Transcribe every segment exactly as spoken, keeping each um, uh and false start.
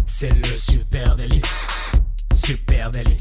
C'est le Super Daily. Super Daily.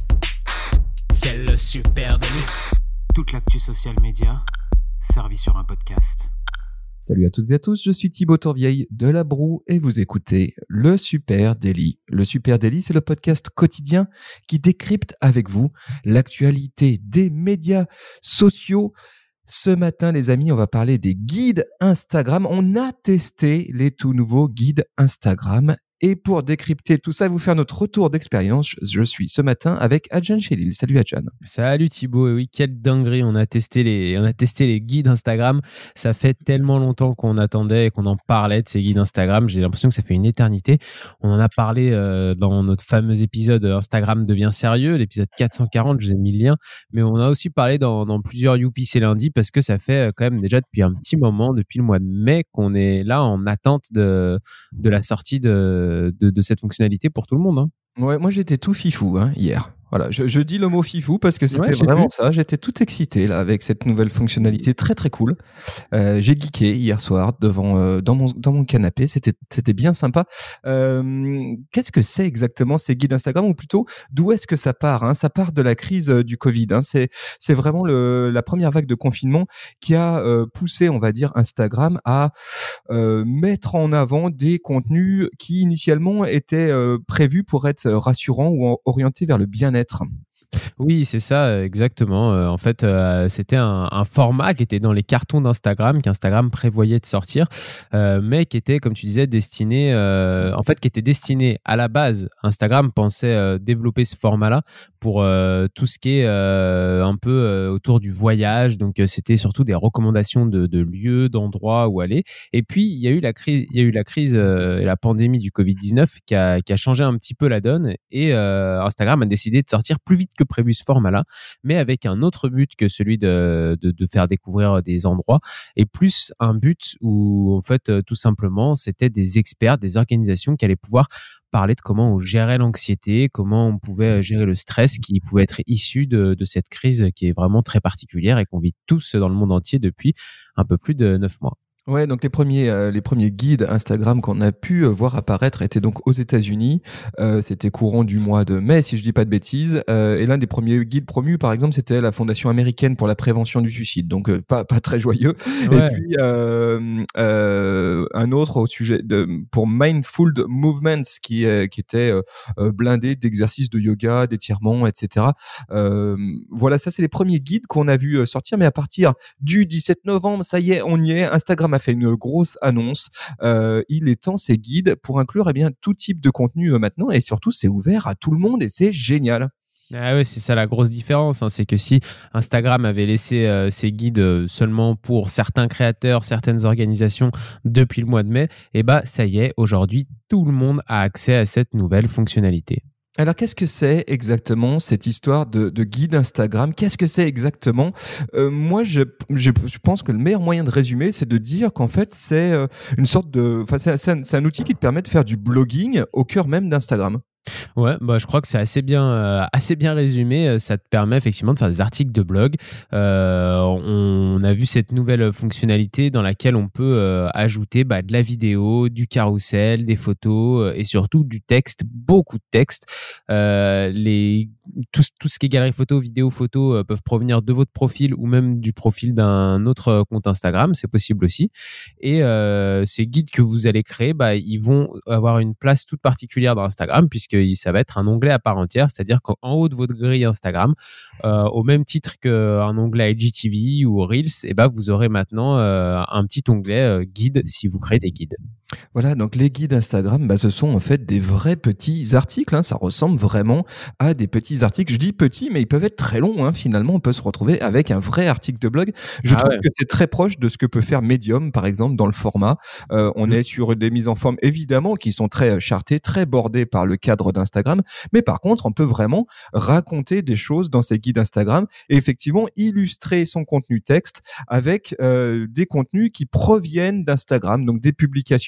C'est le Super Daily. Toute l'actu social média servie sur un podcast. Salut à toutes et à tous, je suis Thibaut Tourvieille de La Broue et vous écoutez le Super Daily. Le Super Daily, c'est le podcast quotidien qui décrypte avec vous l'actualité des médias sociaux. Ce matin, les amis, on va parler des guides Instagram. On a testé les tout nouveaux guides Instagram. Et pour décrypter tout ça et vous faire notre retour d'expérience, je suis ce matin avec Adjan Chélil. Salut Adjan. Salut Thibaut, et oui, quelle dinguerie, on a testé les, on a testé les guides Instagram. Ça fait tellement longtemps qu'on attendait et qu'on en parlait de ces guides Instagram. J'ai l'impression que ça fait une éternité. On en a parlé euh, dans notre fameux épisode Instagram devient sérieux, l'épisode quatre cent quarante, je vous ai mis le lien. Mais on a aussi parlé dans, dans plusieurs Youpi c'est lundi parce que ça fait quand même déjà depuis un petit moment, depuis le mois de mai, qu'on est là en attente de, de la sortie de De, de cette fonctionnalité pour tout le monde. Hein. Ouais, moi j'étais tout fifou hein, hier. Voilà, je, je dis le mot fifou parce que c'était ouais, vraiment ça. J'étais tout excité là avec cette nouvelle fonctionnalité très très cool. Euh, j'ai geeké hier soir devant euh, dans mon dans mon canapé. C'était c'était bien sympa. Euh, qu'est-ce que c'est exactement ces guides Instagram ou plutôt d'où est-ce que ça part hein? Ça part de la crise euh, du Covid. Hein. C'est c'est vraiment le la première vague de confinement qui a euh, poussé, on va dire, Instagram à euh, mettre en avant des contenus qui initialement étaient euh, prévus pour être rassurants ou en, orientés vers le bien-être. Oui, c'est ça, exactement. Euh, en fait, euh, c'était un, un format qui était dans les cartons d'Instagram, qu'Instagram prévoyait de sortir, euh, mais qui était, comme tu disais, destiné, euh, en fait, qui était destiné à la base. Instagram pensait euh, développer ce format-là pour euh, tout ce qui est euh, un peu euh, autour du voyage. Donc, euh, c'était surtout des recommandations de, de lieux, d'endroits où aller. Et puis, il y a eu la crise, il y a eu la crise euh, et la pandémie du covid dix-neuf qui a, qui a changé un petit peu la donne. Et euh, Instagram a décidé de sortir plus vite que prévu ce format-là, mais avec un autre but que celui de, de, de faire découvrir des endroits, et plus un but où, en fait, tout simplement, c'était des experts, des organisations qui allaient pouvoir parler de comment on gérait l'anxiété, comment on pouvait gérer le stress qui pouvait être issu de, de cette crise qui est vraiment très particulière et qu'on vit tous dans le monde entier depuis un peu plus de neuf mois. Ouais, donc les premiers euh, les premiers guides Instagram qu'on a pu euh, voir apparaître étaient donc aux États-Unis. Euh, c'était courant du mois de mai, si je dis pas de bêtises. Euh, et l'un des premiers guides promus, par exemple, c'était la Fondation américaine pour la prévention du suicide. Donc euh, pas pas très joyeux. Ouais. Et puis euh, euh, un autre au sujet de pour Mindful Movements qui euh, qui était euh, blindé d'exercices de yoga, d'étirements, et cetera. Euh, voilà, ça c'est les premiers guides qu'on a vu sortir. Mais à partir du dix-sept novembre, ça y est, on y est. Instagram a fait une grosse annonce. Euh, il étend ses guides pour inclure eh bien tout type de contenu euh, maintenant et surtout c'est ouvert à tout le monde et c'est génial. Ah ouais, c'est ça la grosse différence, hein. C'est que si Instagram avait laissé euh, ses guides euh, seulement pour certains créateurs, certaines organisations depuis le mois de mai, eh ben ça y est, aujourd'hui tout le monde a accès à cette nouvelle fonctionnalité. Alors, qu'est-ce que c'est exactement cette histoire de, de guide Instagram ? Qu'est-ce que c'est exactement ? euh, Moi, je, je, je pense que le meilleur moyen de résumer, c'est de dire qu'en fait, c'est euh, une sorte de, enfin, c'est, c'est, un, c'est un outil qui te permet de faire du blogging au cœur même d'Instagram. Ouais, bah, je crois que c'est assez bien, euh, assez bien résumé. Ça te permet effectivement de faire des articles de blog. Euh, on a vu cette nouvelle fonctionnalité dans laquelle on peut euh, ajouter bah, de la vidéo, du carrousel, des photos euh, et surtout du texte, beaucoup de texte. Euh, les, tout, tout ce qui est galerie photo, vidéo, photo euh, peuvent provenir de votre profil ou même du profil d'un autre compte Instagram. C'est possible aussi. Et euh, ces guides que vous allez créer, bah, ils vont avoir une place toute particulière dans Instagram puisque ça va être un onglet à part entière, c'est-à-dire qu'en haut de votre grille Instagram, euh, au même titre qu'un onglet I G T V ou Reels, eh ben, vous aurez maintenant euh, un petit onglet euh, guide si vous créez des guides. Voilà, donc les guides Instagram, bah, ce sont en fait des vrais petits articles. Hein, ça ressemble vraiment à des petits articles. Je dis petits, mais ils peuvent être très longs. Hein, finalement, on peut se retrouver avec un vrai article de blog. Je ah trouve ouais. que c'est très proche de ce que peut faire Medium, par exemple, dans le format. Euh, on mmh. est sur des mises en forme, évidemment, qui sont très chartées, très bordées par le cadre d'Instagram. Mais par contre, on peut vraiment raconter des choses dans ces guides Instagram et effectivement illustrer son contenu texte avec euh, des contenus qui proviennent d'Instagram, donc des publications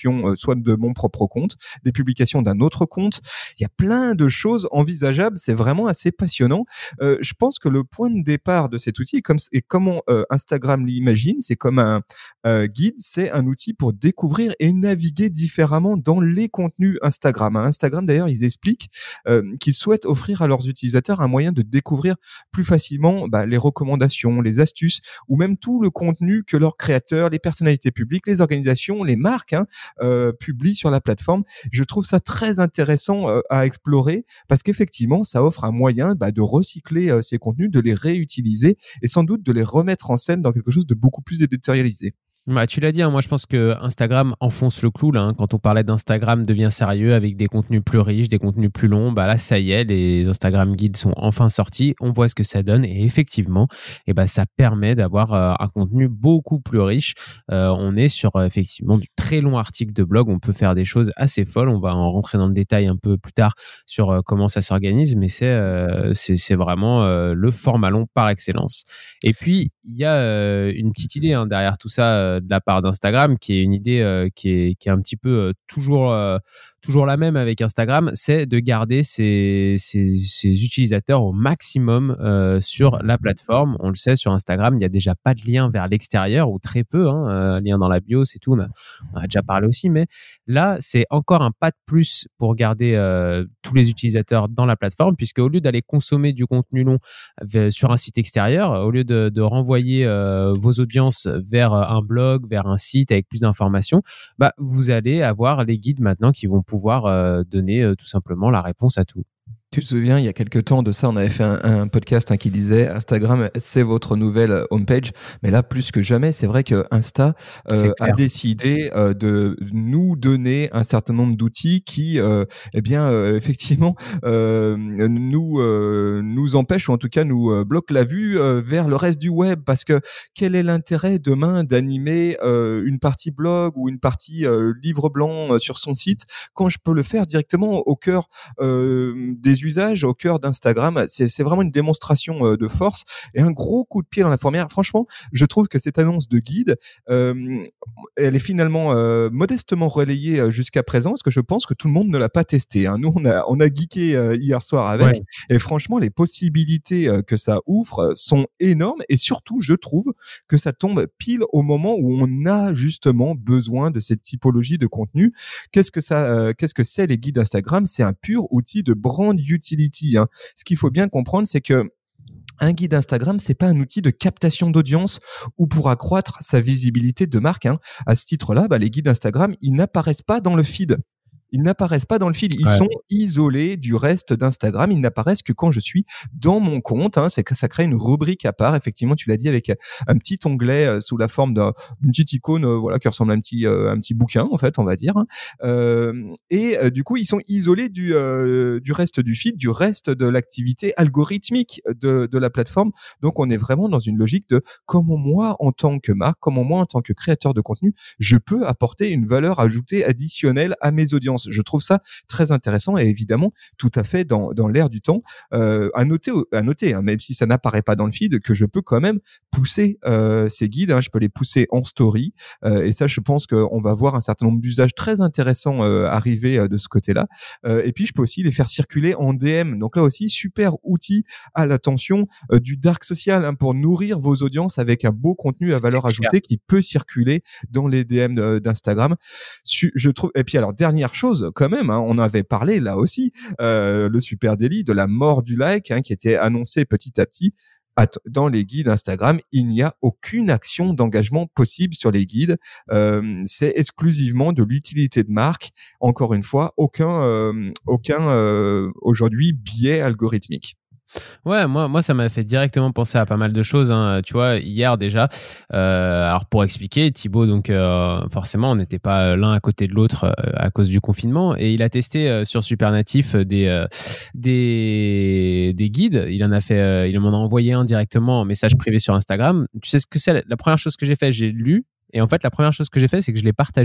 publications, euh, soit de mon propre compte, des publications d'un autre compte. Il y a plein de choses envisageables. C'est vraiment assez passionnant. Euh, je pense que le point de départ de cet outil, et, comme, et comment euh, Instagram l'imagine, c'est comme un euh, guide, c'est un outil pour découvrir et naviguer différemment dans les contenus Instagram. Hein, Instagram, d'ailleurs, ils expliquent euh, qu'ils souhaitent offrir à leurs utilisateurs un moyen de découvrir plus facilement bah, les recommandations, les astuces, ou même tout le contenu que leurs créateurs, les personnalités publiques, les organisations, les marques hein, euh, publient sur la plateforme. Je trouve ça très intéressant euh, à explorer parce qu'effectivement, ça offre un moyen bah, de recycler euh, ces contenus, de les réutiliser et sans doute de les remettre en scène dans quelque chose de beaucoup plus éditorialisé. Bah, tu l'as dit, hein, moi je pense que Instagram enfonce le clou là, hein. Quand on parlait d'Instagram devient sérieux avec des contenus plus riches, des contenus plus longs, bah là ça y est, les Instagram Guides sont enfin sortis, on voit ce que ça donne et effectivement, et bah, ça permet d'avoir euh, un contenu beaucoup plus riche. Euh, on est sur euh, effectivement du très long article de blog, on peut faire des choses assez folles, on va en rentrer dans le détail un peu plus tard sur euh, comment ça s'organise, mais c'est, euh, c'est, c'est vraiment euh, le format long par excellence. Et puis il y a euh, une petite idée hein, derrière tout ça euh, de la part d'Instagram, qui est une idée euh, qui, est, qui est un petit peu euh, toujours, euh, toujours la même avec Instagram, c'est de garder ses, ses, ses utilisateurs au maximum euh, sur la plateforme. On le sait, sur Instagram, il n'y a déjà pas de lien vers l'extérieur, ou très peu, hein, euh, lien dans la bio, c'est tout, on a, on a déjà parlé aussi, mais là, c'est encore un pas de plus pour garder euh, tous les utilisateurs dans la plateforme, puisque au lieu d'aller consommer du contenu long v- sur un site extérieur, au lieu de, de renvoyer euh, vos audiences vers un blog, vers un site avec plus d'informations, bah, vous allez avoir les guides maintenant qui vont pouvoir euh, donner euh, tout simplement la réponse à tout. Tu te souviens, il y a quelques temps de ça, on avait fait un, un podcast hein, qui disait Instagram, c'est votre nouvelle homepage. Mais là, plus que jamais, c'est vrai que Insta euh, a décidé euh, de nous donner un certain nombre d'outils qui, euh, eh bien, euh, effectivement, euh, nous euh, nous empêchent ou en tout cas nous euh, bloquent la vue euh, vers le reste du web. Parce que quel est l'intérêt demain d'animer euh, une partie blog ou une partie euh, livre blanc euh, sur son site quand je peux le faire directement au cœur euh, des usages, au cœur d'Instagram. C'est, c'est vraiment une démonstration euh, de force et un gros coup de pied dans la fourmilière. Franchement, je trouve que cette annonce de guide, euh, elle est finalement euh, modestement relayée euh, jusqu'à présent, parce que je pense que tout le monde ne l'a pas testé. Hein. Nous, on a, on a geeké euh, hier soir avec, ouais. Et franchement, les possibilités euh, que ça ouvre sont énormes et surtout, je trouve que ça tombe pile au moment où on a justement besoin de cette typologie de contenu. Qu'est-ce que ça, euh, qu'est-ce que c'est les guides Instagram ? C'est un pur outil de brand utility. Hein. Ce qu'il faut bien comprendre, c'est que un guide Instagram, c'est pas un outil de captation d'audience ou pour accroître sa visibilité de marque. Hein. À ce titre-là, bah, les guides Instagram, ils n'apparaissent pas dans le feed. Ils n'apparaissent pas dans le feed. Ils ouais. sont isolés du reste d'Instagram. Ils n'apparaissent que quand je suis dans mon compte. Hein. C'est que ça crée une rubrique à part. Effectivement, tu l'as dit, avec un petit onglet euh, sous la forme d'un, d'une petite icône, euh, voilà, qui ressemble à un petit, euh, un petit bouquin, en fait, on va dire. Hein. Euh, et euh, du coup, ils sont isolés du, euh, du reste du feed, du reste de l'activité algorithmique de, de la plateforme. Donc, on est vraiment dans une logique de comment moi, en tant que marque, comment moi, en tant que créateur de contenu, je peux apporter une valeur ajoutée additionnelle à mes audiences. Je trouve ça très intéressant et évidemment tout à fait dans, dans l'air du temps. Euh, à noter, à noter hein, même si ça n'apparaît pas dans le feed, que je peux quand même pousser euh, ces guides. Hein, je peux les pousser en story euh, et ça, je pense qu'on va voir un certain nombre d'usages très intéressants euh, arriver euh, de ce côté-là. Euh, et puis, je peux aussi les faire circuler en D M. Donc là aussi, super outil à l'attention euh, du dark social hein, pour nourrir vos audiences avec un beau contenu à valeur ajoutée qui peut circuler dans les D M euh, d'Instagram. Je trouve. Et puis alors, dernière chose, quand même, hein, on avait parlé là aussi, euh, le super délit de la mort du like hein, qui était annoncé petit à petit. Dans les guides Instagram, il n'y a aucune action d'engagement possible sur les guides. Euh, c'est exclusivement de l'utilité de marque. Encore une fois, aucun, euh, aucun euh, aujourd'hui biais algorithmique. Ouais, moi, moi, ça m'a fait directement penser à pas mal de choses. Hein. Tu vois, hier déjà, euh, alors pour expliquer, Thibaut, donc euh, forcément, on n'était pas l'un à côté de l'autre euh, à cause du confinement, et il a testé euh, sur Supernatif des euh, des des guides. Il en a fait, euh, il m'en a envoyé un directement en message privé sur Instagram. Tu sais ce que c'est ? La première chose que j'ai fait, j'ai lu, et en fait, la première chose que j'ai fait, c'est que je l'ai partagé.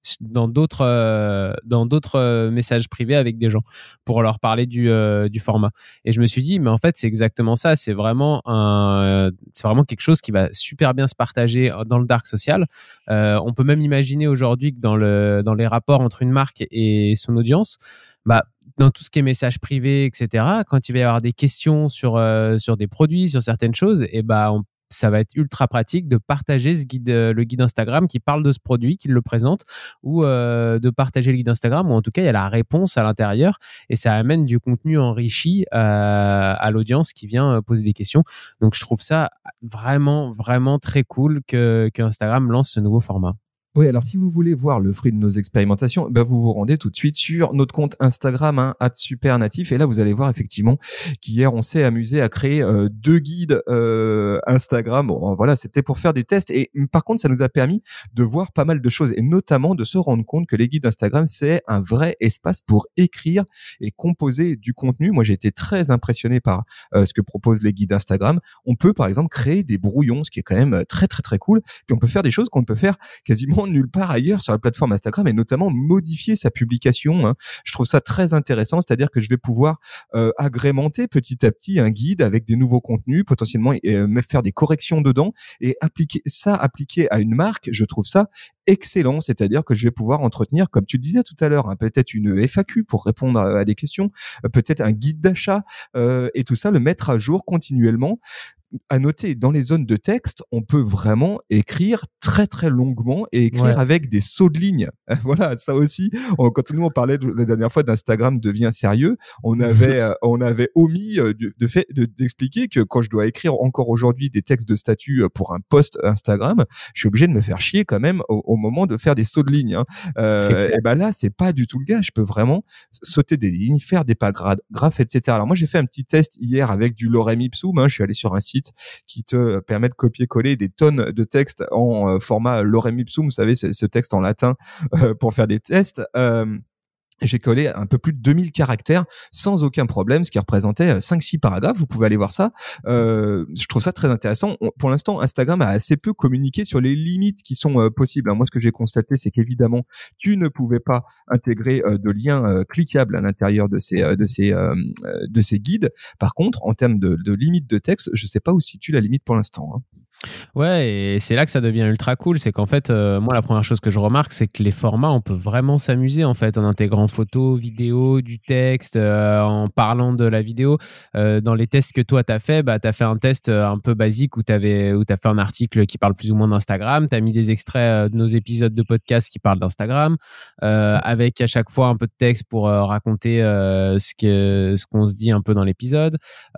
dans d'autres euh, dans d'autres euh, messages privés avec des gens pour leur parler du euh, du format. Et je me suis dit, mais en fait, c'est exactement ça. C'est vraiment un, c'est vraiment quelque chose qui va super bien se partager dans le dark social. Euh, on peut même imaginer aujourd'hui que dans le dans les rapports entre une marque et son audience, bah dans tout ce qui est messages privés, et cetera, quand il va y avoir des questions sur, euh, sur des produits, sur certaines choses, et bah, on, ça va être ultra pratique de partager ce guide, euh, le guide Instagram qui parle de ce produit, qui le présente, ou euh, de partager le guide Instagram, ou en tout cas, il y a la réponse à l'intérieur, et ça amène du contenu enrichi euh, à l'audience qui vient poser des questions. Donc, je trouve ça vraiment, vraiment très cool que, que Instagram lance ce nouveau format. Oui, alors si vous voulez voir le fruit de nos expérimentations, ben vous vous rendez tout de suite sur notre compte Instagram, hein, arobase supernatif, et là vous allez voir effectivement qu'hier on s'est amusé à créer euh, deux guides euh, Instagram. Bon, voilà, c'était pour faire des tests, et par contre ça nous a permis de voir pas mal de choses, et notamment de se rendre compte que les guides Instagram, c'est un vrai espace pour écrire et composer du contenu. Moi j'ai été très impressionné par euh, ce que proposent les guides Instagram. On peut par exemple créer des brouillons, ce qui est quand même très très très cool, puis on peut faire des choses qu'on ne peut faire quasiment nulle part ailleurs sur la plateforme Instagram, et notamment modifier sa publication, hein. Je trouve ça très intéressant, c'est-à-dire que je vais pouvoir euh, agrémenter petit à petit un guide avec des nouveaux contenus, potentiellement euh, me faire des corrections dedans, et appliquer ça, appliquer à une marque, je trouve ça excellent. C'est-à-dire que je vais pouvoir entretenir, comme tu le disais tout à l'heure, hein, peut-être une F A Q pour répondre à, à des questions, euh, peut-être un guide d'achat, euh, et tout ça, le mettre à jour continuellement. À noter, dans les zones de texte, on peut vraiment écrire très très longuement et écrire ouais. avec des sauts de ligne. Voilà, ça aussi. On, quand nous on parlait de, la dernière fois d'Instagram devient sérieux, on avait euh, on avait omis euh, de, de fait de, d'expliquer que quand je dois écrire encore aujourd'hui des textes de statut pour un post Instagram, je suis obligé de me faire chier quand même au, au moment de faire des sauts de ligne. Hein. Euh, et ben là, c'est pas du tout le cas. Je peux vraiment sauter des lignes, faire des paragraphes, et cetera. Alors moi, j'ai fait un petit test hier avec du Lorem Ipsum. Hein. Je suis allé sur un site qui te permet de copier-coller des tonnes de textes en euh, format Lorem Ipsum, vous savez, c'est ce texte en latin euh, pour faire des tests. Euh, J'ai collé un peu plus de deux mille caractères sans aucun problème, ce qui représentait cinq six paragraphes. Vous pouvez aller voir ça. Euh, je trouve ça très intéressant. On, pour l'instant, Instagram a assez peu communiqué sur les limites qui sont euh, possibles. Alors moi, ce que j'ai constaté, c'est qu'évidemment, tu ne pouvais pas intégrer euh, de liens euh, cliquables à l'intérieur de ces euh, de ces euh, de ces guides. Par contre, en termes de, de limite de texte, je sais pas où se situe la limite pour l'instant. Hein. Ouais, et c'est là que ça devient ultra cool, c'est qu'en fait, euh, moi, la première chose que je remarque, c'est que les formats, on peut vraiment s'amuser, en fait, en intégrant photos, vidéos, du texte, euh, en parlant de la vidéo. Euh, dans les tests que toi, tu as fait, bah, tu as fait un test un peu basique où tu avais, où tu as fait un article qui parle plus ou moins d'Instagram, tu as mis des extraits de nos épisodes de podcast qui parlent d'Instagram, euh, avec à chaque fois un peu de texte pour euh, raconter euh, ce, que, ce qu'on se dit un peu dans l'épisode.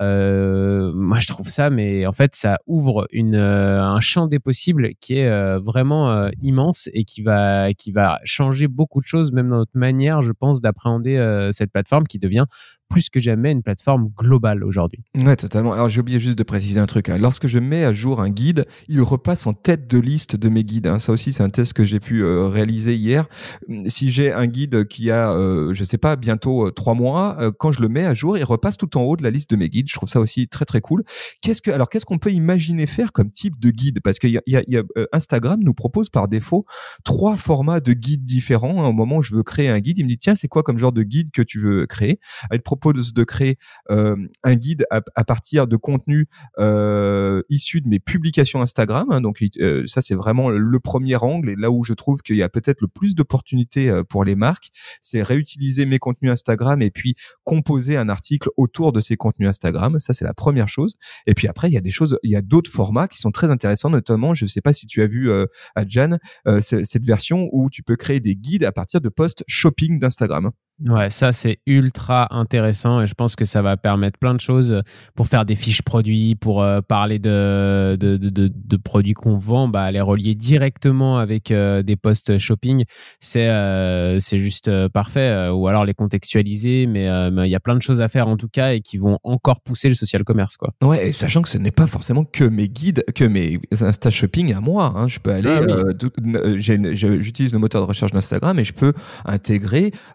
Euh, moi, je trouve ça, mais en fait, ça ouvre une Euh, un champ des possibles qui est euh, vraiment euh, immense et qui va, qui va changer beaucoup de choses, même dans notre manière, je pense, d'appréhender euh, cette plateforme qui devient plus que jamais une plateforme globale aujourd'hui. Ouais, totalement. Alors, j'ai oublié juste de préciser un truc. Hein. Lorsque je mets à jour un guide, il repasse en tête de liste de mes guides. Hein. Ça aussi, c'est un test que j'ai pu euh, réaliser hier. Si j'ai un guide qui a, euh, je sais pas, bientôt euh, trois mois, euh, quand je le mets à jour, il repasse tout en haut de la liste de mes guides. Je trouve ça aussi très, très cool. Qu'est-ce que, alors, qu'est-ce qu'on peut imaginer faire comme type de guide? Parce que y a, y a, y a, euh, Instagram nous propose par défaut trois formats de guides différents. Hein. Au moment où je veux créer un guide, il me dit, tiens, c'est quoi comme genre de guide que tu veux créer? Il propose de créer euh, un guide à, à partir de contenus euh, issus de mes publications Instagram. Hein, donc euh, ça, c'est vraiment le premier angle, et là où je trouve qu'il y a peut-être le plus d'opportunités euh, pour les marques, c'est réutiliser mes contenus Instagram et puis composer un article autour de ces contenus Instagram. Ça, c'est la première chose. Et puis après, il y a des choses, il y a d'autres formats qui sont très intéressants, notamment, je ne sais pas si tu as vu euh, Adjan, euh, cette version où tu peux créer des guides à partir de posts shopping d'Instagram. Ouais, ça c'est ultra intéressant et je pense que ça va permettre plein de choses pour faire des fiches produits, pour euh, parler de, de, de, de, de produits qu'on vend, bah, les relier directement avec euh, des posts shopping, c'est, euh, c'est juste euh, parfait. Euh, ou alors les contextualiser, mais il euh, y a plein de choses à faire en tout cas et qui vont encore pousser le social commerce, quoi. Ouais, et sachant que ce n'est pas forcément que mes guides, que mes Insta Shopping à moi. Hein. Je peux aller, ah, oui. euh, d- j'ai, j'utilise le moteur de recherche d'Instagram et je peux intégrer euh, des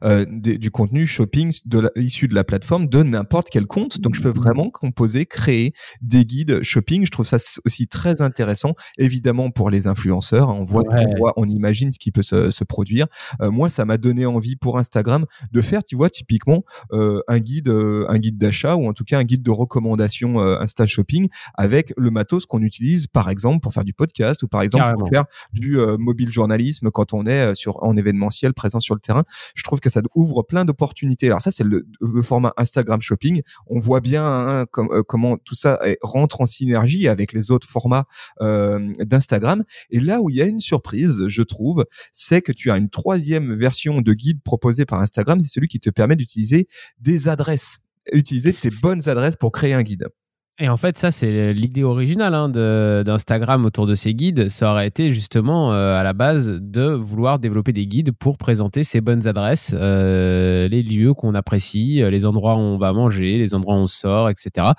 des, du contenu shopping de la, issu de la plateforme de n'importe quel compte. Donc, je peux vraiment composer, créer des guides shopping. Je trouve ça aussi très intéressant, évidemment, pour les influenceurs. On voit, ouais. on, voit on imagine ce qui peut se, se produire. Euh, moi, ça m'a donné envie pour Instagram de faire, tu vois, typiquement, euh, un guide, euh, un guide d'achat ou en tout cas un guide de recommandation euh, Insta Shopping avec le matos qu'on utilise, par exemple, pour faire du podcast ou par exemple Carrément. pour faire du euh, mobile journalisme quand on est sur, en événementiel présent sur le terrain. Je trouve que ça ouvre plein d'opportunités. Alors ça, c'est le, le format Instagram Shopping. On voit bien hein, com- euh, comment tout ça rentre en synergie avec les autres formats euh, d'Instagram. Et là où il y a une surprise, je trouve, c'est que tu as une troisième version de guide proposée par Instagram. C'est celui qui te permet d'utiliser des adresses, utiliser tes bonnes adresses pour créer un guide. Et en fait, ça, c'est l'idée originale hein, de, d'Instagram autour de ces guides. Ça aurait été justement euh, à la base de vouloir développer des guides pour présenter ces bonnes adresses, euh, les lieux qu'on apprécie, les endroits où on va manger, les endroits où on sort, et cetera.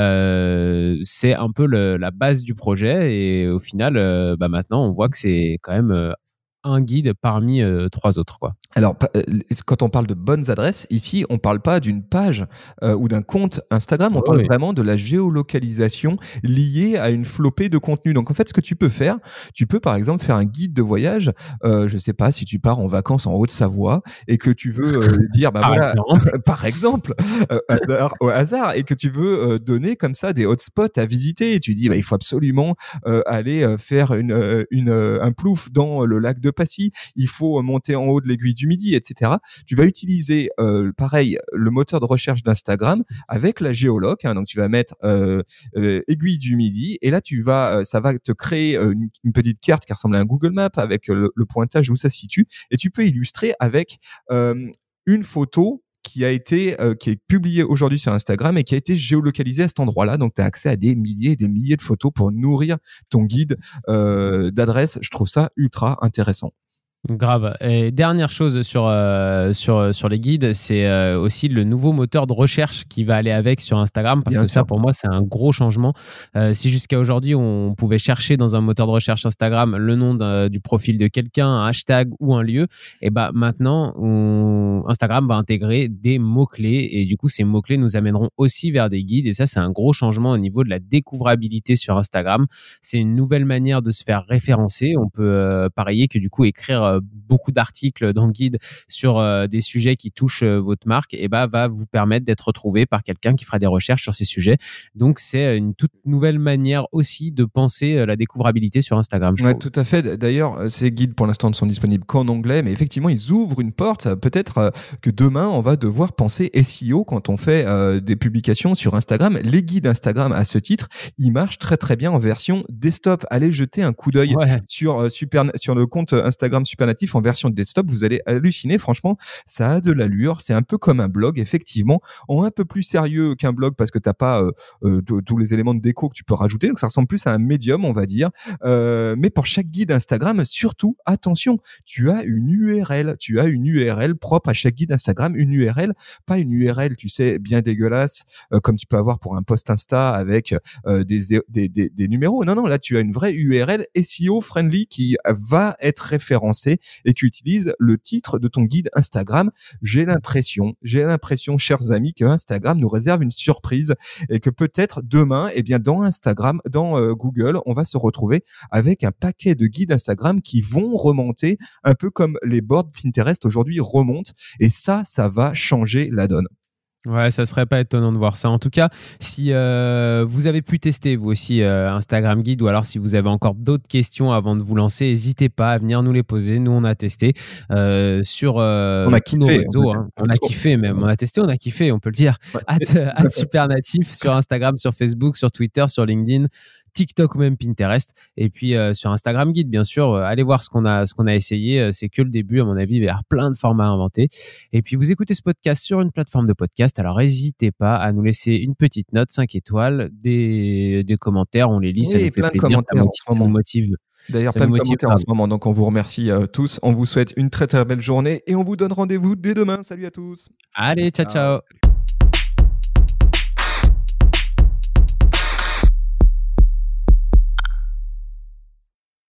Euh, c'est un peu le, la base du projet. Et au final, euh, bah maintenant, on voit que c'est quand même euh, un guide parmi euh, trois autres, quoi. Alors, quand on parle de bonnes adresses, ici, on ne parle pas d'une page euh, ou d'un compte Instagram, on oh, parle oui. vraiment de la géolocalisation liée à une flopée de contenu. Donc, en fait, ce que tu peux faire, tu peux, par exemple, faire un guide de voyage. Euh, je ne sais pas, si tu pars en vacances en Haute-Savoie et que tu veux euh, dire, bah par, voilà, exemple. par exemple, euh, hasard, au hasard, et que tu veux euh, donner comme ça des hotspots à visiter. Et tu dis, bah, il faut absolument euh, aller euh, faire une, une, un plouf dans le lac de Passy. Il faut monter en haut de l'aiguille du Midi, et cetera. Tu vas utiliser, euh, pareil, le moteur de recherche d'Instagram avec la géoloc. Hein, donc, tu vas mettre euh, euh, aiguille du Midi et là, tu vas, euh, ça va te créer euh, une, une petite carte qui ressemble à un Google Maps avec euh, le, le pointage où ça se situe. Et tu peux illustrer avec euh, une photo qui a été, euh, qui est publiée aujourd'hui sur Instagram et qui a été géolocalisée à cet endroit-là. Donc, tu as accès à des milliers et des milliers de photos pour nourrir ton guide euh, d'adresse. Je trouve ça ultra intéressant. Grave. Et dernière chose sur, euh, sur, sur les guides, c'est euh, aussi le nouveau moteur de recherche qui va aller avec sur Instagram, parce Bien que sûr. ça, pour moi, c'est un gros changement. Euh, si jusqu'à aujourd'hui, on pouvait chercher dans un moteur de recherche Instagram le nom du profil de quelqu'un, un hashtag ou un lieu, et bah maintenant, on, Instagram va intégrer des mots-clés et du coup, ces mots-clés nous amèneront aussi vers des guides et ça, c'est un gros changement au niveau de la découvrabilité sur Instagram. C'est une nouvelle manière de se faire référencer. On peut euh, parier que du coup, écrire beaucoup d'articles dans le guide sur euh, des sujets qui touchent euh, votre marque et bah, va vous permettre d'être retrouvé par quelqu'un qui fera des recherches sur ces sujets. Donc, c'est une toute nouvelle manière aussi de penser euh, la découvrabilité sur Instagram. Oui, tout à fait. D'ailleurs, ces guides, pour l'instant, ne sont disponibles qu'en anglais, mais effectivement, ils ouvrent une porte. Peut-être euh, que demain, on va devoir penser S E O quand on fait euh, des publications sur Instagram. Les guides Instagram, à ce titre, ils marchent très, très bien en version desktop. Allez jeter un coup d'œil ouais. sur, euh, super, sur le compte Instagram Super Natif en version desktop, vous allez halluciner. Franchement, ça a de l'allure. C'est un peu comme un blog, effectivement, en un peu plus sérieux qu'un blog parce que t'as pas euh, euh, tous les éléments de déco que tu peux rajouter. Donc, ça ressemble plus à un médium, on va dire. Euh, mais pour chaque guide Instagram, surtout, attention, tu as une U R L. Tu as une U R L propre à chaque guide Instagram. Une U R L, pas une U R L, tu sais, bien dégueulasse, euh, comme tu peux avoir pour un post Insta avec euh, des, des, des, des numéros. Non, non, là, tu as une vraie U R L S E O friendly qui va être référencée et qui utilise le titre de ton guide Instagram. J'ai l'impression, j'ai l'impression, chers amis, que Instagram nous réserve une surprise et que peut-être demain, eh bien, dans Instagram, dans euh, Google, on va se retrouver avec un paquet de guides Instagram qui vont remonter un peu comme les boards Pinterest aujourd'hui remontent. Et ça, ça va changer la donne. Ouais, ça serait pas étonnant de voir ça. En tout cas, si euh, vous avez pu tester vous aussi euh, Instagram Guide ou alors si vous avez encore d'autres questions avant de vous lancer, n'hésitez pas à venir nous les poser. Nous, on a testé euh, sur euh, on a tous kiffé, nos réseaux. On, hein. on a kiffé même. On a testé, on a kiffé, on peut le dire. Ouais. At, at Super Natif sur Instagram, sur Facebook, sur Twitter, sur LinkedIn, TikTok ou même Pinterest. Et puis euh, sur Instagram Guide, bien sûr, euh, allez voir ce qu'on a, ce qu'on a essayé. Euh, c'est que le début, à mon avis, il va y avoir plein de formats à inventer. Et puis vous écoutez ce podcast sur une plateforme de podcast. Alors n'hésitez pas à nous laisser une petite note, cinq étoiles, des, des commentaires. On les lit, oui, ça nous fait plein plaisir. De commentaires ça nous motive. D'ailleurs, plein de commentaires en ce moment. Donc on vous remercie euh, tous. On vous souhaite une très très belle journée et on vous donne rendez-vous dès demain. Salut à tous. Allez, ciao, ciao. ciao.